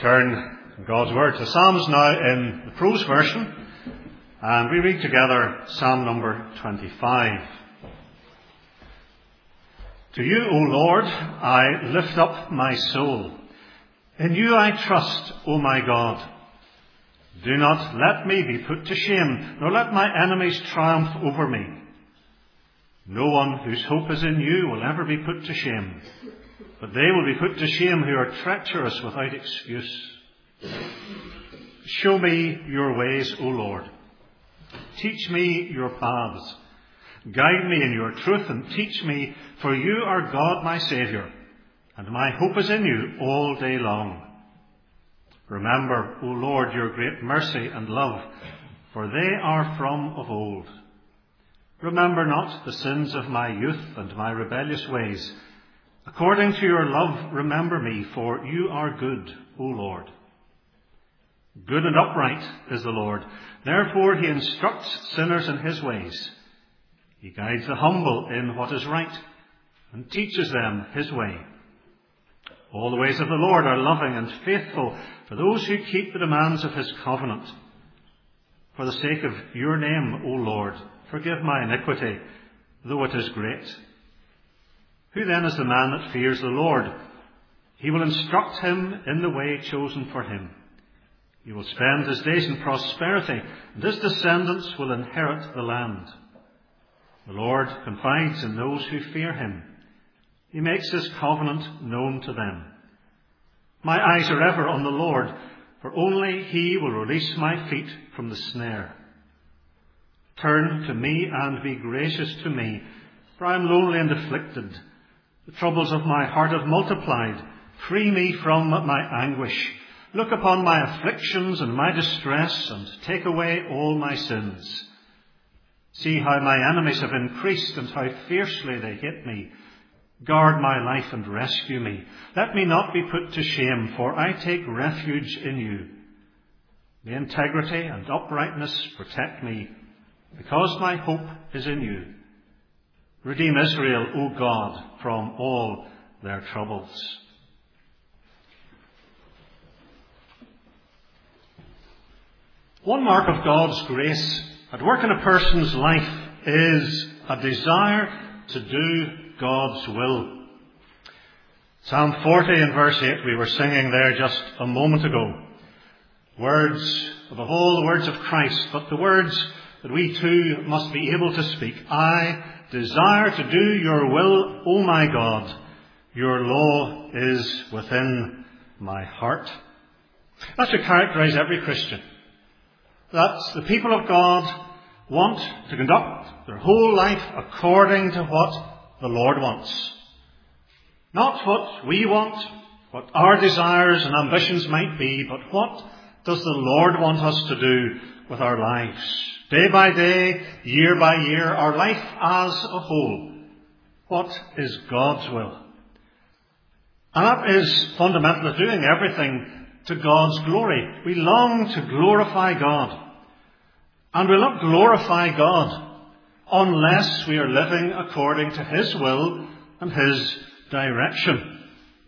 Turn in God's Word to Psalms now in the prose version, and we read together Psalm number 25. To you, O Lord, I lift up my soul. In you I trust, O my God. Do not let me be put to shame, nor let my enemies triumph over me. No one whose hope is in you will ever be put to shame, but they will be put to shame who are treacherous without excuse. Show me your ways, O Lord. Teach me your paths. Guide me in your truth and teach me, for you are God my Saviour, and my hope is in you all day long. Remember, O Lord, your great mercy and love, for they are from of old. Remember not the sins of my youth and my rebellious ways. According to your love, remember me, for you are good, O Lord. Good and upright is the Lord. Therefore he instructs sinners in his ways. He guides the humble in what is right and teaches them his way. All the ways of the Lord are loving and faithful for those who keep the demands of his covenant. For the sake of your name, O Lord, forgive my iniquity, though it is great. Who then is the man that fears the Lord? He will instruct him in the way chosen for him. He will spend his days in prosperity, and his descendants will inherit the land. The Lord confides in those who fear him. He makes his covenant known to them. My eyes are ever on the Lord, for only he will release my feet from the snare. Turn to me and be gracious to me, for I am lonely and afflicted. The troubles of my heart have multiplied. Free me from my anguish. Look upon my afflictions and my distress, and take away all my sins. See how my enemies have increased, and how fiercely they hate me. Guard my life and rescue me. Let me not be put to shame, for I take refuge in you. May integrity and uprightness protect me, because my hope is in you. Redeem Israel, O God, from all their troubles. One mark of God's grace at work in a person's life is a desire to do God's will. Psalm 40 and verse 8 we were singing there just a moment ago. Words, above all the words of Christ, but the words that we too must be able to speak. I desire to do your will, O my God. Your law is within my heart. That should characterize every Christian. That the people of God want to conduct their whole life according to what the Lord wants. Not what we want, what our desires and ambitions might be, but what does the Lord want us to do with our lives? Day by day, year by year, our life as a whole. What is God's will? And that is fundamental to doing everything to God's glory. We long to glorify God. And we'll not glorify God unless we are living according to his will and his direction.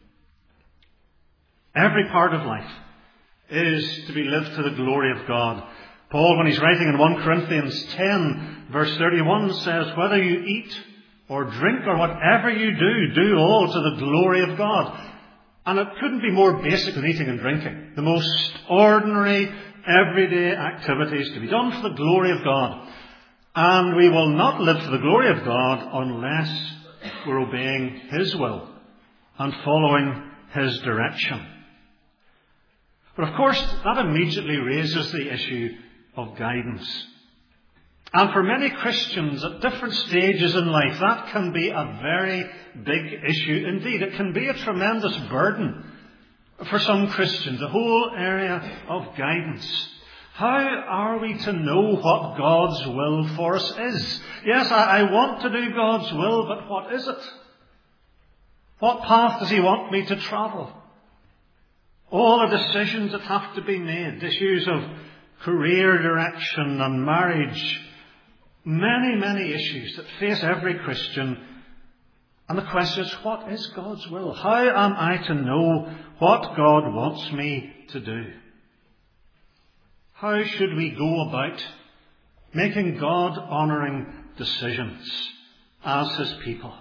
Every part of life is to be lived to the glory of God. Paul, when he's writing in 1 Corinthians 10, verse 31, says, whether you eat or drink or whatever you do, do all to the glory of God. And it couldn't be more basic than eating and drinking. The most ordinary, everyday activities to be done for the glory of God. And we will not live for the glory of God unless we're obeying his will and following his direction. But of course, that immediately raises the issue of guidance. And for many Christians at different stages in life, that can be a very big issue indeed. It can be a tremendous burden for some Christians, the whole area of guidance. How are we to know what God's will for us is? Yes, I want to do God's will, but what is it? What path does he want me to travel? All the decisions that have to be made, issues of career direction and marriage, many, many issues that face every Christian. And the question is, what is God's will? How am I to know what God wants me to do? How should we go about making God-honouring decisions as His people?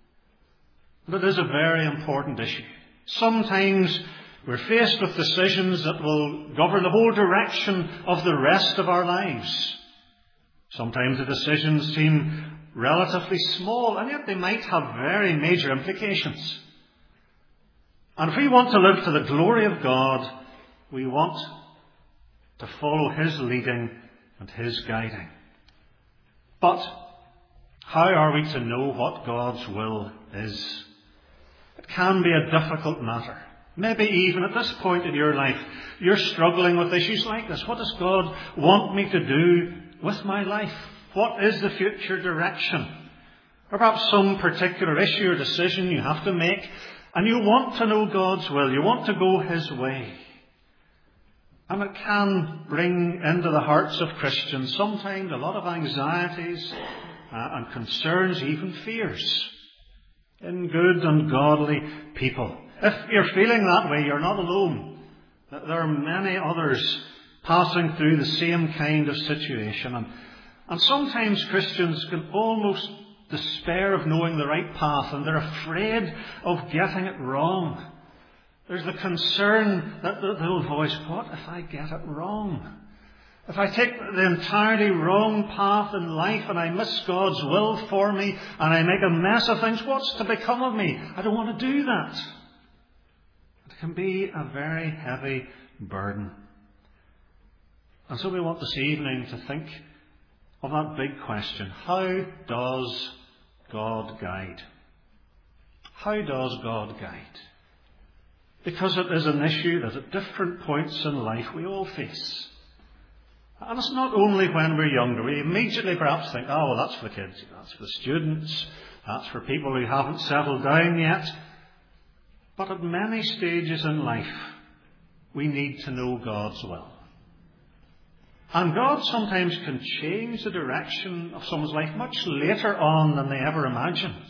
That is a very important issue. Sometimes we're faced with decisions that will govern the whole direction of the rest of our lives. Sometimes the decisions seem relatively small, and yet they might have very major implications. And if we want to live to the glory of God, we want to follow His leading and His guiding. But how are we to know what God's will is? It can be a difficult matter. Maybe even at this point in your life, you're struggling with issues like this. What does God want me to do with my life? What is the future direction? Or perhaps some particular issue or decision you have to make, and you want to know God's will. You want to go His way. And it can bring into the hearts of Christians sometimes a lot of anxieties and concerns, even fears, in good and godly people. If you're feeling that way, you're not alone. There are many others passing through the same kind of situation. And sometimes Christians can almost despair of knowing the right path, and they're afraid of getting it wrong. There's the concern that the old voice, what if I get it wrong? If I take the entirely wrong path in life and I miss God's will for me and I make a mess of things, what's to become of me? I don't want to do that. It can be a very heavy burden. And so we want this evening to think of that big question. How does God guide? How does God guide? Because it is an issue that at different points in life we all face. And it's not only when we're younger. We immediately perhaps think, oh, well, that's for the kids, that's for the students, that's for people who haven't settled down yet. But at many stages in life, we need to know God's will. And God sometimes can change the direction of someone's life much later on than they ever imagined.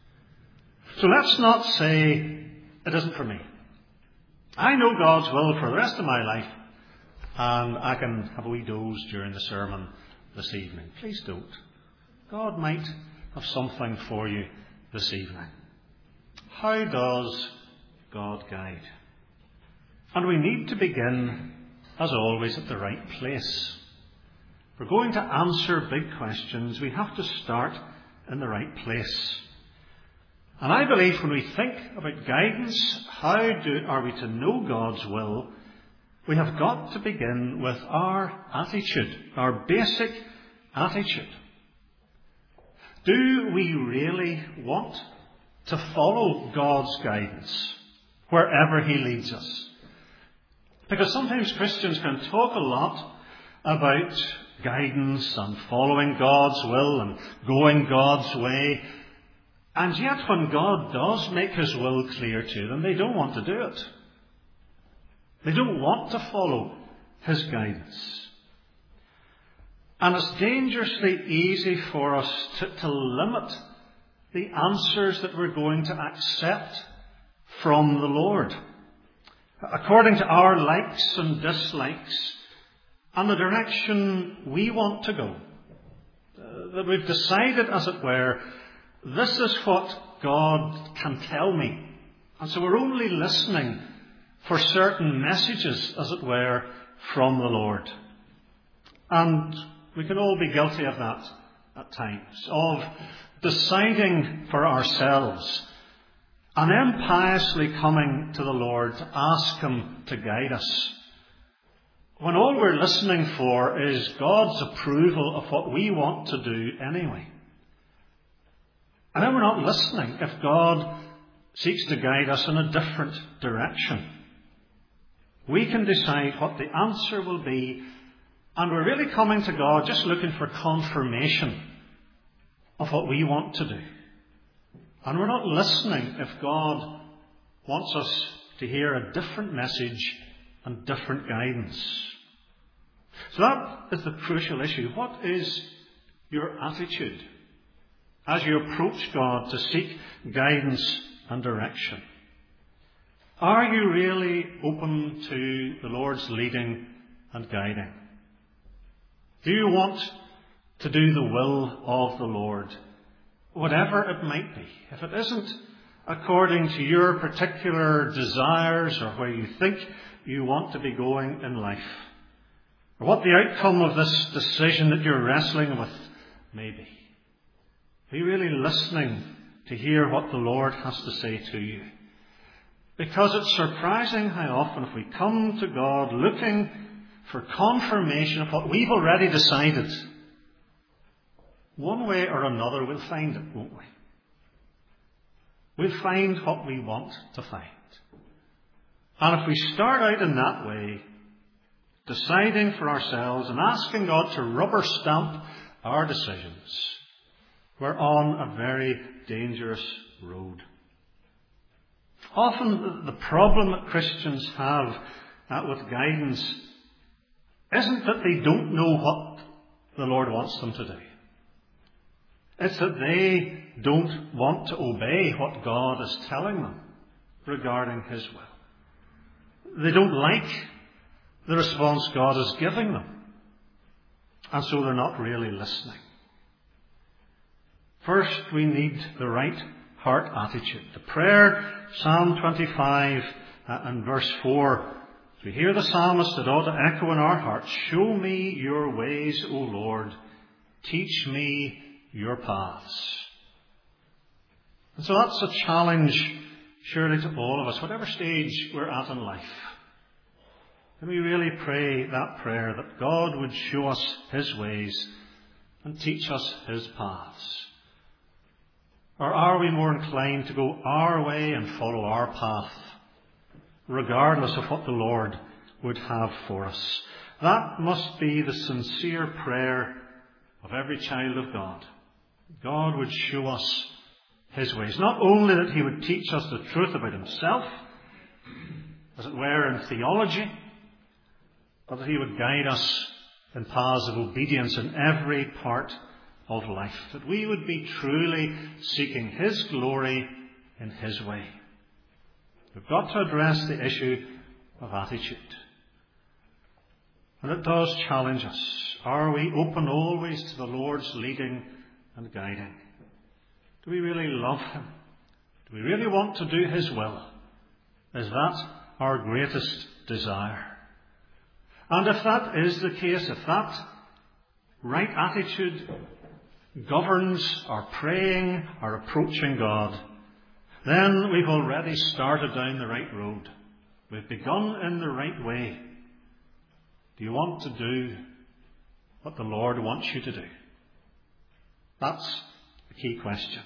So let's not say, it isn't for me. I know God's will for the rest of my life, and I can have a wee doze during the sermon this evening. Please don't. God might have something for you this evening. How does God guide? And we need to begin, as always, at the right place. If we're going to answer big questions, we have to start in the right place. And I believe when we think about guidance, how are we to know God's will, we have got to begin with our attitude, our basic attitude. Do we really want to follow God's guidance wherever He leads us? Because sometimes Christians can talk a lot about guidance and following God's will and going God's way. And yet when God does make His will clear to them, they don't want to do it. They don't want to follow His guidance. And it's dangerously easy for us to limit the answers that we're going to accept from the Lord, according to our likes and dislikes and the direction we want to go. That we've decided, as it were, this is what God can tell me. And so we're only listening for certain messages, as it were, from the Lord. And we can all be guilty of that at times, of deciding for ourselves and then piously coming to the Lord to ask Him to guide us, when all we're listening for is God's approval of what we want to do anyway. And then we're not listening if God seeks to guide us in a different direction. We can decide what the answer will be, and we're really coming to God just looking for confirmation of what we want to do. And we're not listening if God wants us to hear a different message and different guidance. So that is the crucial issue. What is your attitude as you approach God to seek guidance and direction? Are you really open to the Lord's leading and guiding? Do you want to do the will of the Lord, whatever it might be? If it isn't according to your particular desires or where you think you want to be going in life, or what the outcome of this decision that you're wrestling with may be, are you really listening to hear what the Lord has to say to you? Because it's surprising how often if we come to God looking for confirmation of what we've already decided, one way or another we'll find it, won't we? We'll find what we want to find. And if we start out in that way, deciding for ourselves and asking God to rubber stamp our decisions, we're on a very dangerous road. Often the problem that Christians have with guidance isn't that they don't know what the Lord wants them to do. It's that they don't want to obey what God is telling them regarding His will. They don't like the response God is giving them, and so they're not really listening. First, we need the right heart attitude. The prayer, Psalm 25 and verse 4, we hear the psalmist, it ought to echo in our hearts, "Show me your ways, O Lord, teach me your paths." And so that's a challenge, surely, to all of us, whatever stage we're at in life. Can we really pray that prayer that God would show us His ways and teach us His paths? Or are we more inclined to go our way and follow our path, regardless of what the Lord would have for us? That must be the sincere prayer of every child of God. God would show us His ways. Not only that He would teach us the truth about Himself, as it were in theology, but that He would guide us in paths of obedience in every part of life, that we would be truly seeking His glory in His way. We've got to address the issue of attitude. And it does challenge us. Are we open always to the Lord's leading and guiding? Do we really love Him? Do we really want to do His will? Is that our greatest desire? And if that is the case, if that right attitude governs our praying, our approaching God, then we've already started down the right road. We've begun in the right way. Do you want to do what the Lord wants you to do? That's the key question.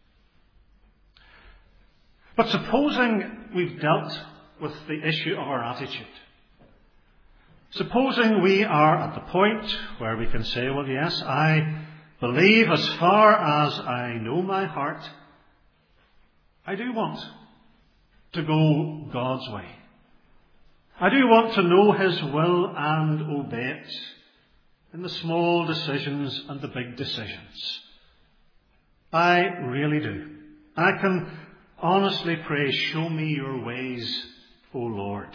But supposing we've dealt with the issue of our attitude. Supposing we are at the point where we can say, well, yes, I believe as far as I know my heart, I do want to go God's way. I do want to know His will and obey it in the small decisions and the big decisions. I really do. I can honestly pray, show me your ways, O Lord.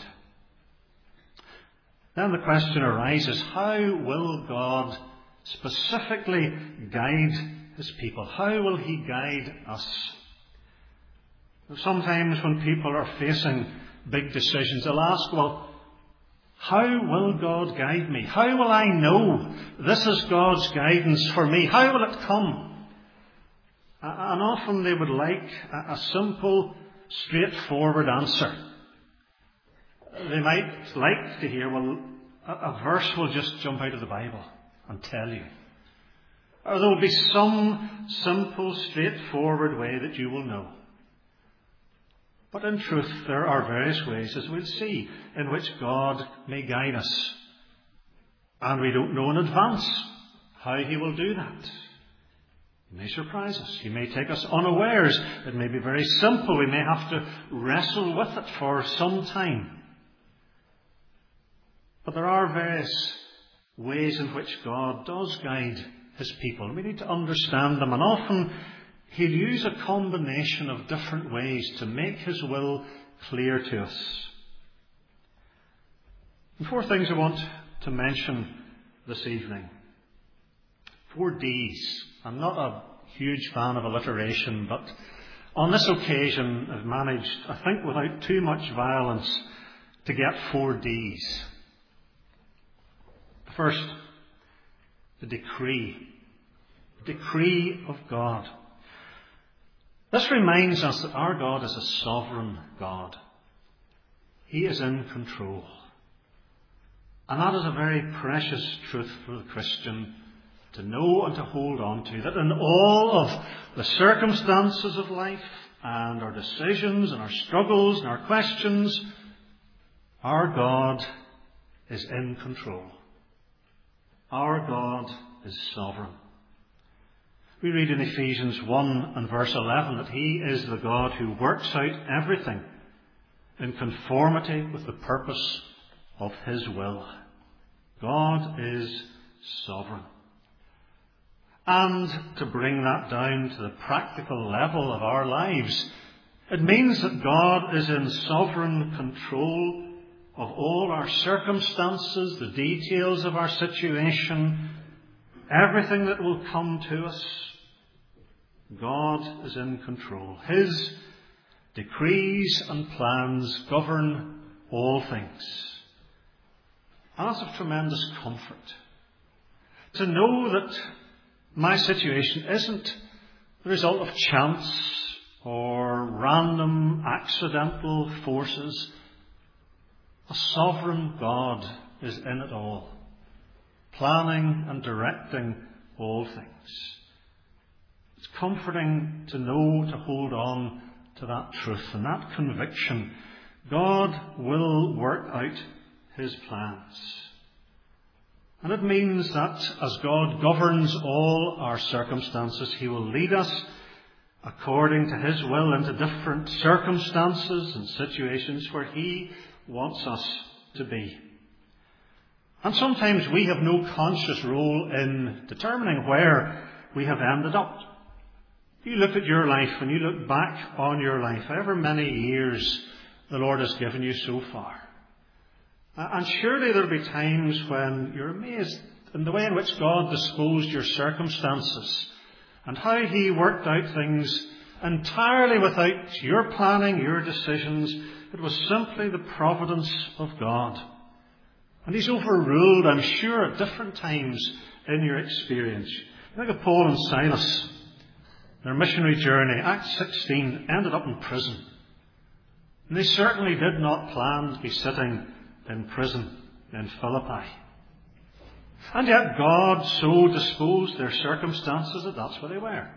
Then the question arises, how will God specifically guide His people? How will He guide us? Sometimes when people are facing big decisions, they'll ask, well, how will God guide me? How will I know this is God's guidance for me? How will it come? And often they would like a simple, straightforward answer. They might like to hear, well, a verse will just jump out of the Bible and tell you. Or there will be some simple, straightforward way that you will know. But in truth, there are various ways, as we'll see, in which God may guide us. And we don't know in advance how He will do that. He may surprise us. He may take us unawares. It may be very simple. We may have to wrestle with it for some time. But there are various ways in which God does guide His people. We need to understand them. And often He'll use a combination of different ways to make his will clear to us. And 4 things I want to mention this evening. 4 Ds. I'm not a huge fan of alliteration, but on this occasion I've managed, I think without too much violence, to get 4 Ds. First, the decree. The decree of God. This reminds us that our God is a sovereign God. He is in control. And that is a very precious truth for the Christian to know and to hold on to, that in all of the circumstances of life and our decisions and our struggles and our questions, our God is in control. Our God is sovereign. We read in Ephesians 1 and verse 11 that He is the God who works out everything in conformity with the purpose of His will. God is sovereign. And to bring that down to the practical level of our lives, it means that God is in sovereign control of all our circumstances, the details of our situation, everything that will come to us. God is in control. His decrees and plans govern all things. And that's of tremendous comfort. To know that my situation isn't the result of chance or random accidental forces. A sovereign God is in it all, planning and directing all things. It's comforting to know, to hold on to that truth and that conviction. God will work out His plans. And it means that as God governs all our circumstances, He will lead us according to His will into different circumstances and situations where He wants us to be. And sometimes we have no conscious role in determining where we have ended up. You look at your life and you look back on your life, however many years the Lord has given you so far. And surely there will be times when you're amazed in the way in which God disposed your circumstances and how He worked out things entirely without your planning, your decisions. It was simply the providence of God. And He's overruled, I'm sure, at different times in your experience. Think of Paul and Silas. Their missionary journey, Acts 16, ended up in prison. And they certainly did not plan to be sitting in prison in Philippi. And yet God so disposed their circumstances that that's where they were.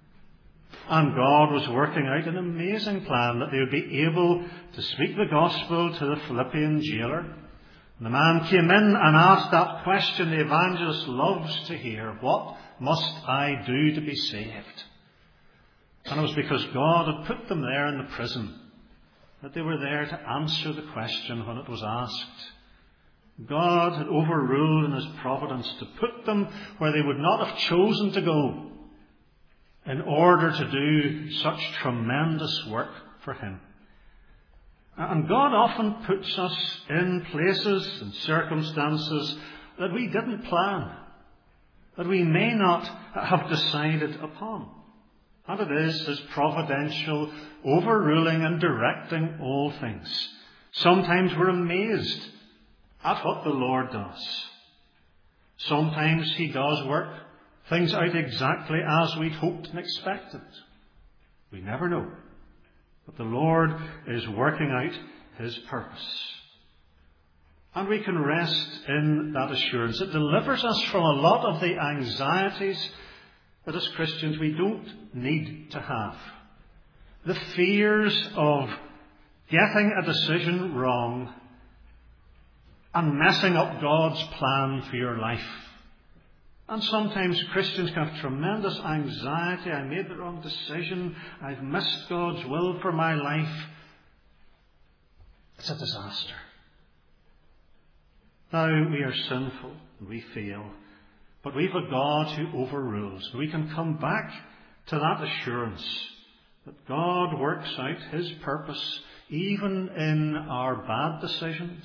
And God was working out an amazing plan that they would be able to speak the gospel to the Philippian jailer. And the man came in and asked that question the evangelist loves to hear: what must I do to be saved? And it was because God had put them there in the prison that they were there to answer the question when it was asked. God had overruled in His providence to put them where they would not have chosen to go in order to do such tremendous work for Him. And God often puts us in places and circumstances that we didn't plan, that we may not have decided upon. And it is His providential overruling and directing all things. Sometimes we're amazed at what the Lord does. Sometimes He does work things out exactly as we'd hoped and expected. We never know. But the Lord is working out His purpose. And we can rest in that assurance. It delivers us from a lot of the anxieties that as Christians we don't need to have. The fears of getting a decision wrong and messing up God's plan for your life. And sometimes Christians can have tremendous anxiety. I made the wrong decision. I've missed God's will for my life. It's a disaster. Now, we are sinful and we fail. But we've a God who overrules. We can come back to that assurance that God works out his purpose even in our bad decisions.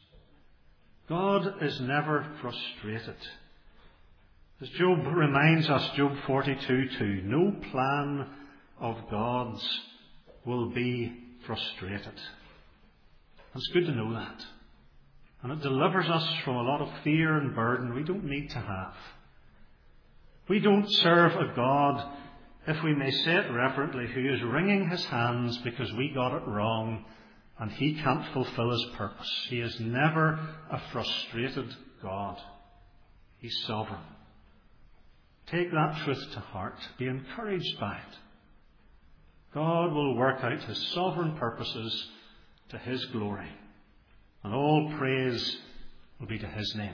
God is never frustrated. As Job reminds us, Job 42:2, no plan of God's will be frustrated. It's good to know that. And it delivers us from a lot of fear and burden we don't need to have. We don't serve a God, if we may say it reverently, who is wringing his hands because we got it wrong and he can't fulfill his purpose. He is never a frustrated God. He's sovereign. Take that truth to heart. Be encouraged by it. God will work out his sovereign purposes to his glory. And all praise will be to his name.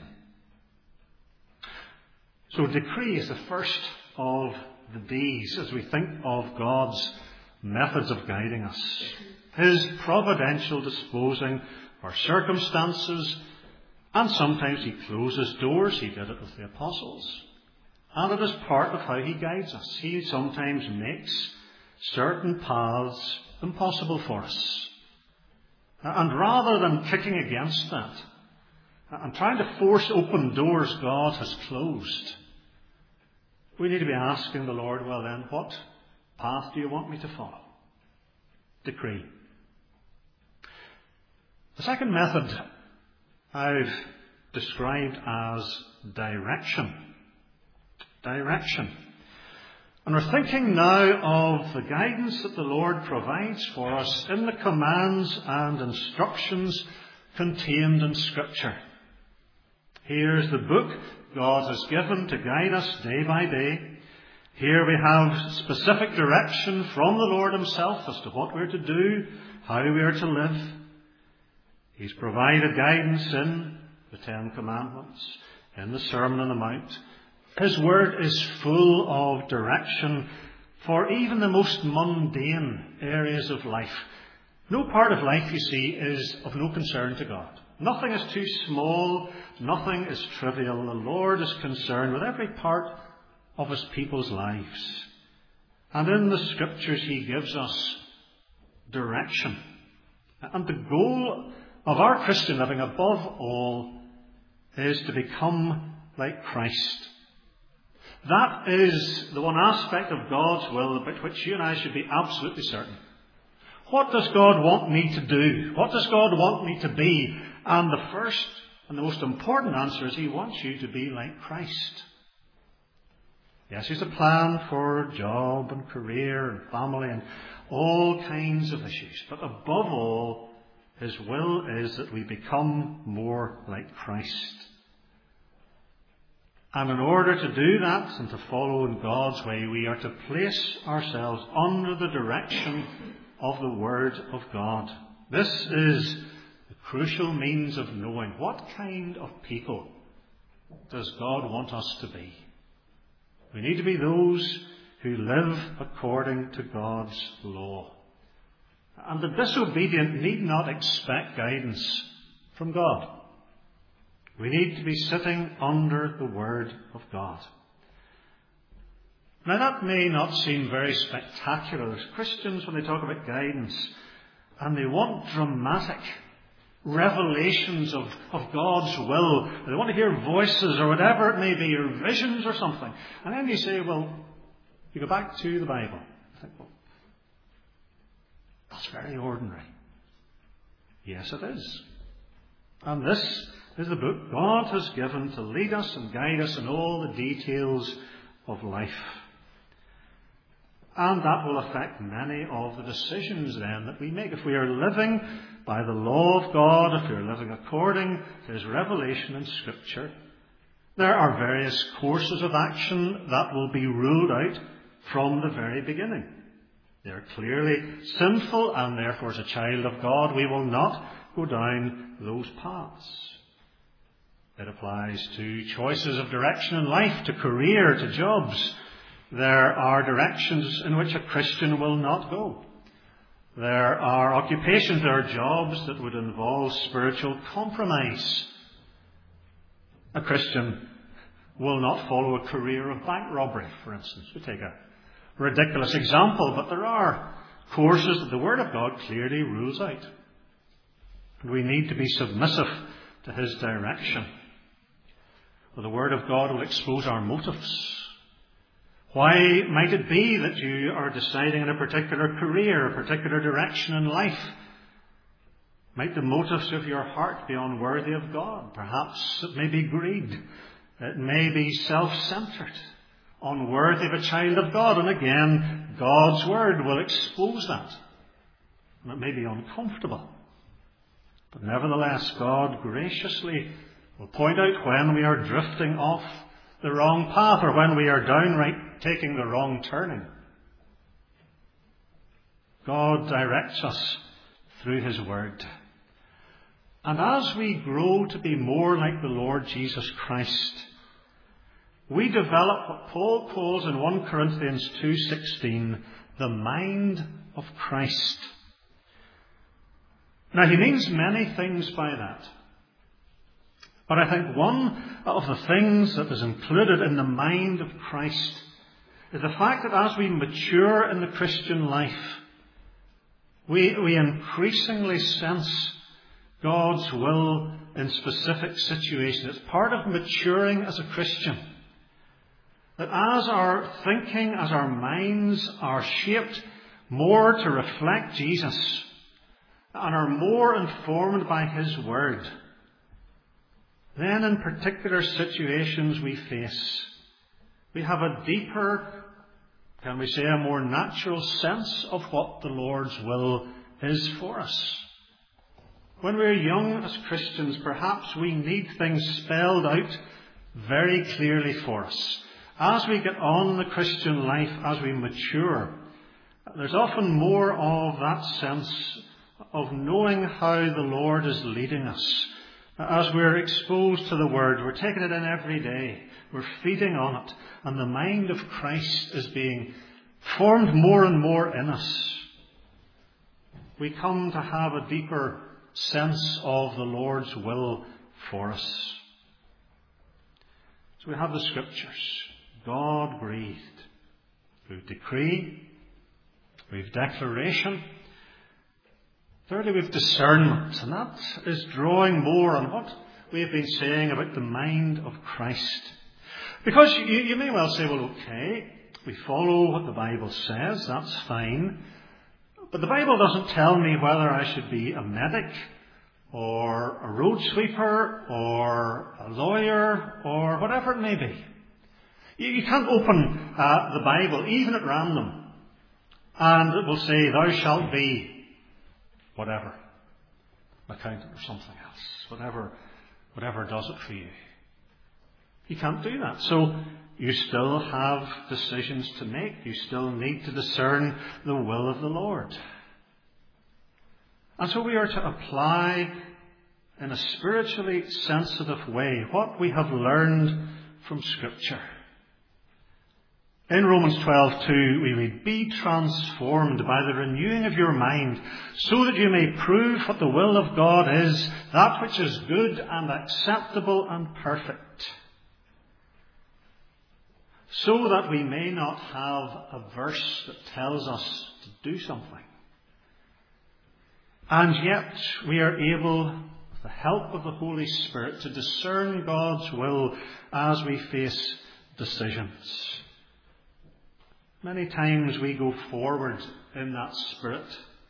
So decree is the first of the D's as we think of God's methods of guiding us. His providential disposing of our circumstances, and sometimes he closes doors. He did it with the apostles. And it is part of how he guides us. He sometimes makes certain paths impossible for us. And rather than kicking against that and trying to force open doors God has closed, we need to be asking the Lord, well then, what path do you want me to follow? Decree. The second method I've described as direction. Direction. And we're thinking now of the guidance that the Lord provides for us in the commands and instructions contained in Scripture. Here's the book God has given to guide us day by day. Here we have specific direction from the Lord himself as to what we're to do, how we are to live. He's provided guidance in the Ten Commandments, in the Sermon on the Mount. His word is full of direction for even the most mundane areas of life. No part of life, you see, is of no concern to God. Nothing is too small. Nothing is trivial. The Lord is concerned with every part of his people's lives. And in the Scriptures he gives us direction. And the goal of our Christian living above all is to become like Christ. That is the one aspect of God's will about which you and I should be absolutely certain. What does God want me to do? What does God want me to be? And the first and the most important answer is he wants you to be like Christ. Yes, he's a plan for job and career and family and all kinds of issues. But above all, his will is that we become more like Christ. And in order to do that and to follow in God's way, we are to place ourselves under the direction of the Word of God. This is the crucial means of knowing what kind of people does God want us to be. We need to be those who live according to God's law. And the disobedient need not expect guidance from God. We need to be sitting under the Word of God. Now that may not seem very spectacular. There's Christians, when they talk about guidance, and they want dramatic revelations of God's will. They want to hear voices or whatever it may be, or visions or something. And then you say, well, you go back to the Bible. I think, well, that's very ordinary. Yes, it is. And this is the book God has given to lead us and guide us in all the details of life. And that will affect many of the decisions then that we make. If we are living by the law of God, if we are living according to his revelation in Scripture, there are various courses of action that will be ruled out from the very beginning. They are clearly sinful, and therefore as a child of God we will not go down those paths. It applies to choices of direction in life, to career, to jobs. There are directions in which a Christian will not go. There are occupations, there are jobs that would involve spiritual compromise. A Christian will not follow a career of bank robbery, for instance. We take a ridiculous example, but there are courses that the Word of God clearly rules out. And we need to be submissive to His direction. For the Word of God will expose our motives. Why might it be that you are deciding on a particular career, a particular direction in life? Might the motives of your heart be unworthy of God? Perhaps it may be greed. It may be self-centered, unworthy of a child of God. And again, God's Word will expose that. And it may be uncomfortable. But nevertheless, God graciously will point out when we are drifting off the wrong path or when we are downright taking the wrong turning. God directs us through His Word. And as we grow to be more like the Lord Jesus Christ, we develop what Paul calls in 1 Corinthians 2:16, the mind of Christ. Now, he means many things by that. But I think one of the things that is included in the mind of Christ is the fact that as we mature in the Christian life, we increasingly sense God's will in specific situations. It's part of maturing as a Christian. That as our thinking, as our minds are shaped more to reflect Jesus and are more informed by His Word, then in particular situations we face, we have a deeper, can we say, a more natural sense of what the Lord's will is for us. When we're young as Christians, perhaps we need things spelled out very clearly for us. As we get on in the Christian life, as we mature, there's often more of that sense of knowing how the Lord is leading us. As we're exposed to the Word, we're taking it in every day. We're feeding on it. And the mind of Christ is being formed more and more in us. We come to have a deeper sense of the Lord's will for us. So we have the Scriptures. God breathed. We've decree. We've declaration. Thirdly, we've discernment. And that is drawing more on what we have been saying about the mind of Christ. Because you may well say, well, okay, we follow what the Bible says. That's fine. But the Bible doesn't tell me whether I should be a medic or a road sweeper or a lawyer or whatever it may be. You can't open the Bible, even at random, and it will say, thou shalt be whatever, an accountant or something else, whatever does it for you. You can't do that. So you still have decisions to make. You still need to discern the will of the Lord. And so we are to apply in a spiritually sensitive way what we have learned from Scripture. In Romans 12:2 we read, be transformed by the renewing of your mind, so that you may prove what the will of God is, that which is good and acceptable and perfect. So that we may not have a verse that tells us to do something. And yet we are able, with the help of the Holy Spirit, to discern God's will as we face decisions. Many times we go forward in that spirit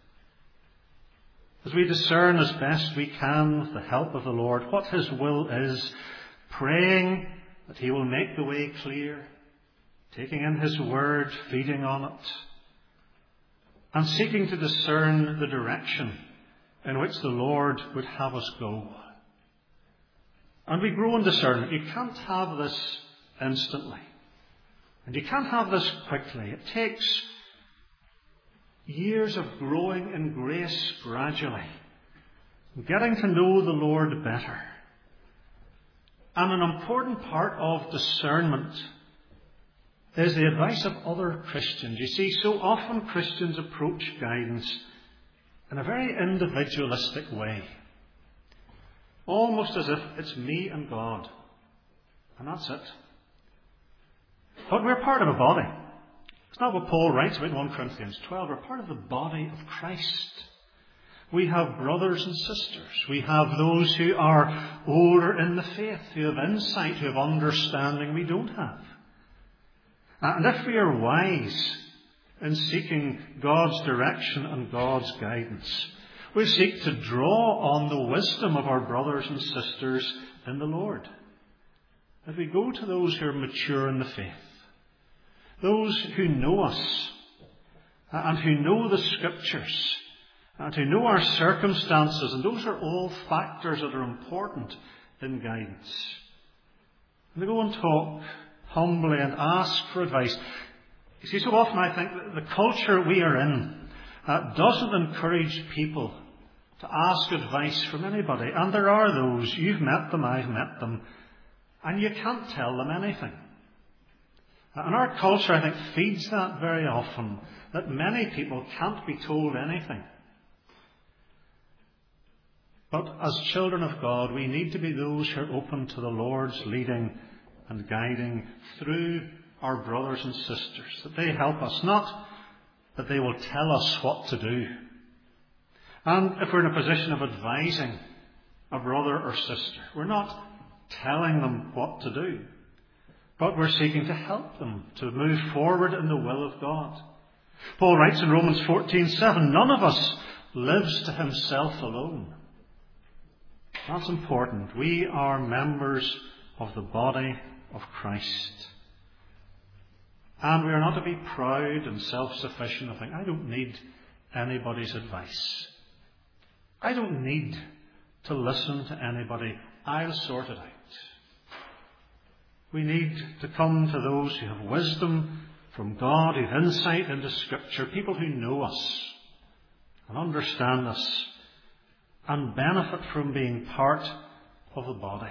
as we discern as best we can with the help of the Lord what His will is, praying that He will make the way clear, taking in His Word, feeding on it, and seeking to discern the direction in which the Lord would have us go. And we grow in discernment. You can't have this instantly. And you can't have this quickly. It takes years of growing in grace gradually, getting to know the Lord better. And an important part of discernment is the advice of other Christians. You see, so often Christians approach guidance in a very individualistic way, almost as if it's me and God, and that's it. But we're part of a body. It's not what Paul writes about in 1 Corinthians 12. We're part of the body of Christ. We have brothers and sisters. We have those who are older in the faith, who have insight, who have understanding we don't have. And if we are wise in seeking God's direction and God's guidance, we seek to draw on the wisdom of our brothers and sisters in the Lord. If we go to those who are mature in the faith, those who know us and who know the Scriptures, and who know our circumstances, and those are all factors that are important in guidance. And they go and talk humbly and ask for advice. You see, so often I think that the culture we are in doesn't encourage people to ask advice from anybody. And there are those, you've met them, I've met them, and you can't tell them anything. And our culture, I think, feeds that very often, that many people can't be told anything. But as children of God, we need to be those who are open to the Lord's leading and guiding through our brothers and sisters, that they help us, not that they will tell us what to do. And if we're in a position of advising a brother or sister, we're not telling them what to do, but we're seeking to help them to move forward in the will of God. Paul writes in Romans 14:7, none of us lives to himself alone. That's important. We are members of the body of Christ. And we are not to be proud and self-sufficient and think, I don't need anybody's advice. I don't need to listen to anybody. I'll sort it out. We need to come to those who have wisdom from God, who have insight into Scripture, people who know us and understand us and benefit from being part of the body.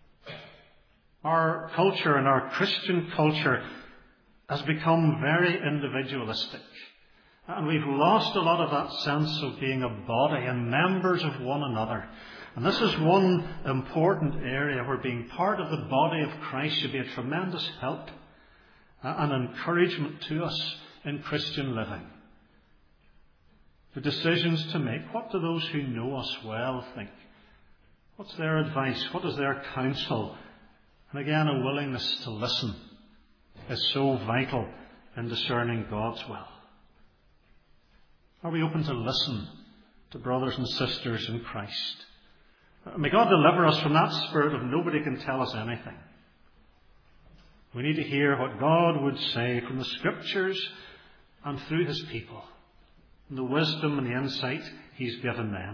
Our culture and our Christian culture has become very individualistic. And we've lost a lot of that sense of being a body and members of one another. And this is one important area where being part of the body of Christ should be a tremendous help and encouragement to us in Christian living. The decisions to make. What do those who know us well think? What's their advice? What is their counsel? And again, a willingness to listen is so vital in discerning God's will. Are we open to listen to brothers and sisters in Christ? May God deliver us from that spirit of nobody can tell us anything. We need to hear what God would say from the Scriptures and through His people, and the wisdom and the insight He's given them.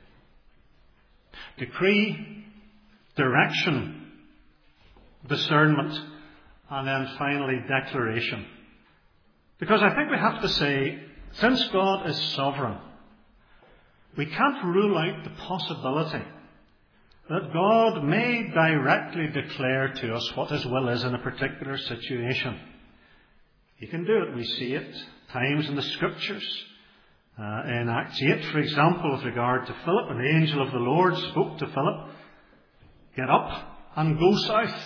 Decree, direction, discernment, and then finally declaration. Because I think we have to say, since God is sovereign, we can't rule out the possibility that God may directly declare to us what His will is in a particular situation. He can do it. We see it times in the Scriptures. In Acts 8, for example, with regard to Philip, an angel of the Lord spoke to Philip, get up and go south.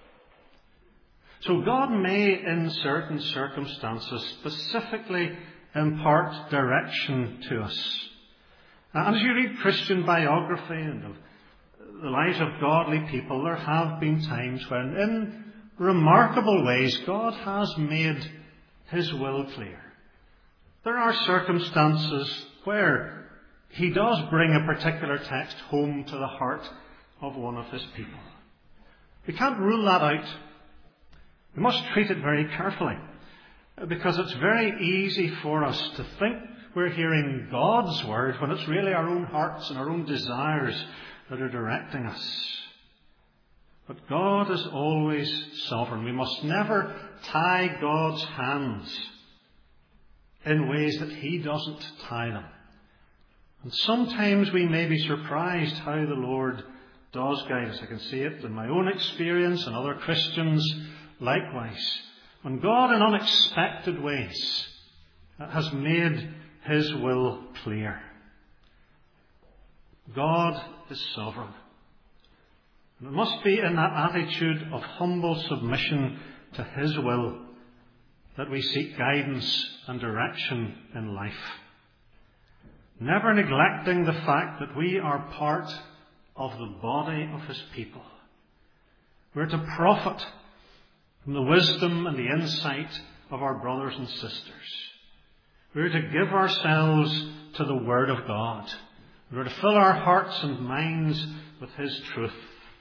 So God may, in certain circumstances, specifically impart direction to us. And as you read Christian biography and of the lives of godly people, there have been times when, in remarkable ways, God has made His will clear. There are circumstances where He does bring a particular text home to the heart of one of His people. We can't rule that out. We must treat it very carefully, because it's very easy for us to think we're hearing God's word when it's really our own hearts and our own desires that are directing us. But God is always sovereign. We must never tie God's hands in ways that He doesn't tie them. And sometimes we may be surprised how the Lord does guide us. I can see it in my own experience and other Christians likewise. When God in unexpected ways has made His will clear. God is sovereign. And it must be in that attitude of humble submission to His will that we seek guidance and direction in life, never neglecting the fact that we are part of the body of his people. We're to profit from the wisdom and the insight of our brothers and sisters. We're to give ourselves to the Word of God. We're to fill our hearts and minds with his truth.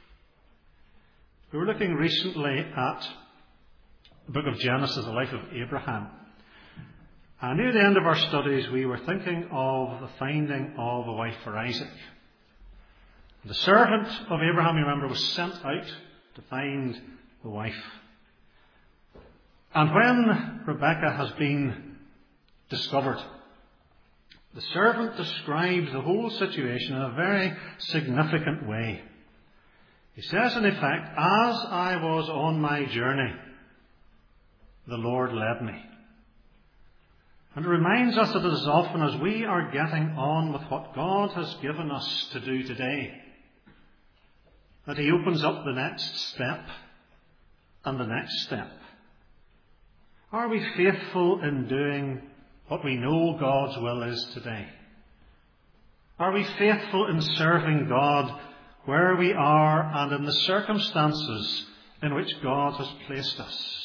We were looking recently at the book of Genesis, the life of Abraham. And near the end of our studies, we were thinking of the finding of a wife for Isaac. The servant of Abraham, you remember, was sent out to find the wife. And when Rebekah has been discovered, the servant describes the whole situation in a very significant way. He says, in effect, as I was on my journey, the Lord led me. And it reminds us that as often as we are getting on with what God has given us to do today, that he opens up the next step and the next step. Are we faithful in doing what we know God's will is today? Are we faithful in serving God where we are and in the circumstances in which God has placed us?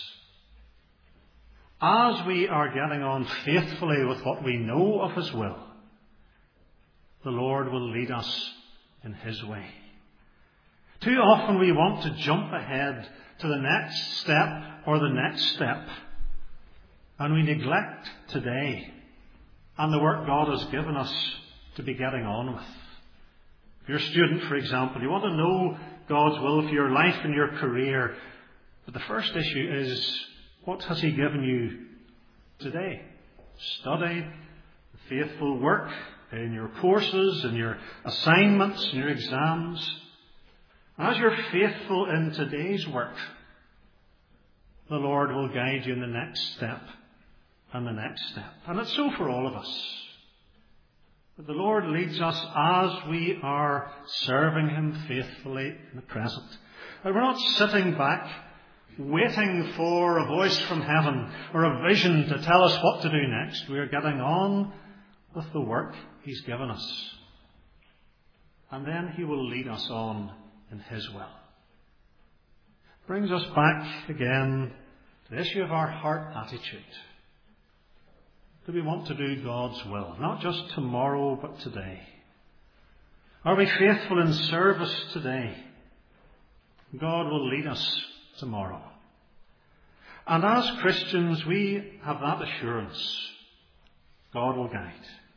As we are getting on faithfully with what we know of his will, the Lord will lead us in his way. Too often we want to jump ahead to the next step or the next step, and we neglect today and the work God has given us to be getting on with. If you're a student, for example, you want to know God's will for your life and your career, but the first issue is, what has he given you today? Study, faithful work in your courses, in your assignments, in your exams. As you're faithful in today's work, the Lord will guide you in the next step and the next step. And it's so for all of us. But the Lord leads us as we are serving him faithfully in the present. And we're not sitting back waiting for a voice from heaven or a vision to tell us what to do next. We are getting on with the work he's given us. And then he will lead us on in his will. Brings us back again to the issue of our heart attitude. Do we want to do God's will? Not just tomorrow, but today. Are we faithful in service today? God will lead us tomorrow. And as Christians, we have that assurance. God will guide.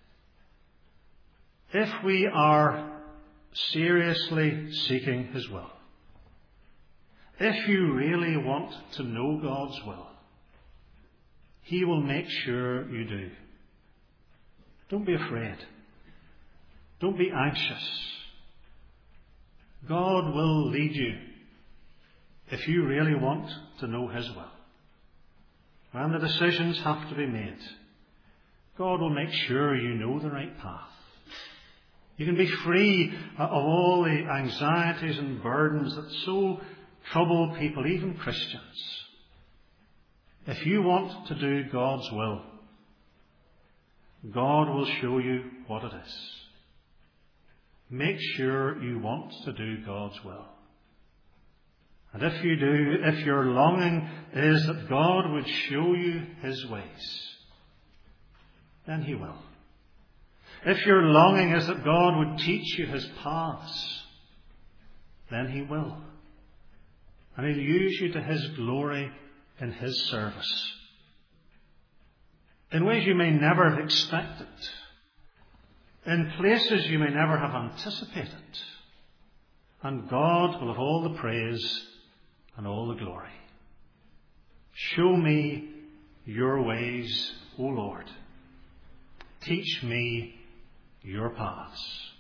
If we are seriously seeking his will, if you really want to know God's will, he will make sure you do. Don't be afraid. Don't be anxious. God will lead you if you really want to know his will. When the decisions have to be made, God will make sure you know the right path. You can be free of all the anxieties and burdens that so trouble people, even Christians. If you want to do God's will, God will show you what it is. Make sure you want to do God's will. And if you do, if your longing is that God would show you his ways, then he will. If your longing is that God would teach you his paths, then he will. And he'll use you to his glory in his service, in ways you may never have expected, in places you may never have anticipated. And God will have all the praise and all the glory. Show me your ways, O Lord. Teach me your paths.